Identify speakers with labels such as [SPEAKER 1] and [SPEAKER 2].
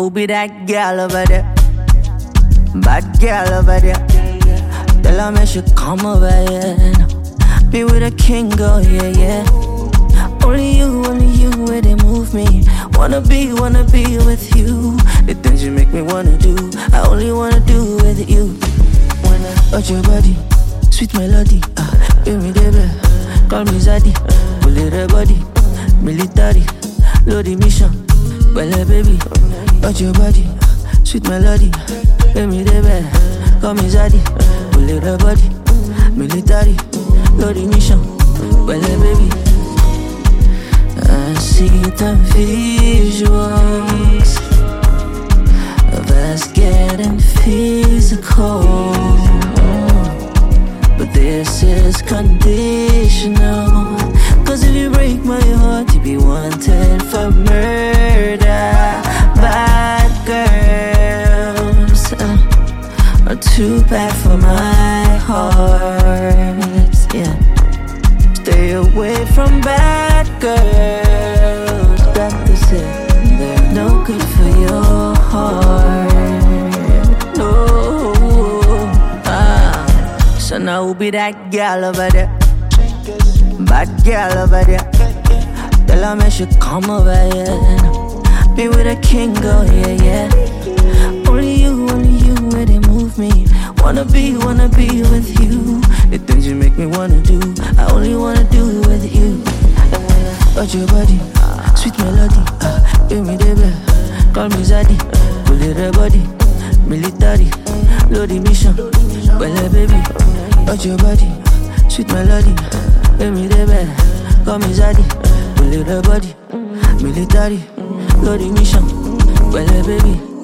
[SPEAKER 1] who be that girl over there? Bad girl over there. Tell her me she come over here now. Be with a king, go, yeah, yeah. Only you, where they move me. Wanna be with you. The things you make me wanna do, I only wanna do with you. When I touch your body, sweet melody, give me the bell, call me Zaddy. Pull it a body, military, load the mission. Well, baby, touch your body, sweet melody, give me the bell, call me Zaddy. Pull it a body, military, load the mission. Well, baby, I see the visuals of us getting physical, but this is conditional. Cause if you break my heart, you be wanted for murder. Bad girls are too bad for my heart, yeah. Stay away from bad girls. Doctor said they're no good for your heart. No. So now who be that girl over there? Bad girl over there. Tell her me she come over here now. Be with a king, go, yeah, yeah. Only you, where they move me. Wanna be with you. The things you make me wanna do, I only wanna do with you. Touch your body, sweet melody, give me the bell, call me Zaddy. Pull it a body, military, load the mission. Well, baby, touch your body, sweet melody, give me the bell, call me Zaddy. Pull it a body, military, load the mission. Well, baby.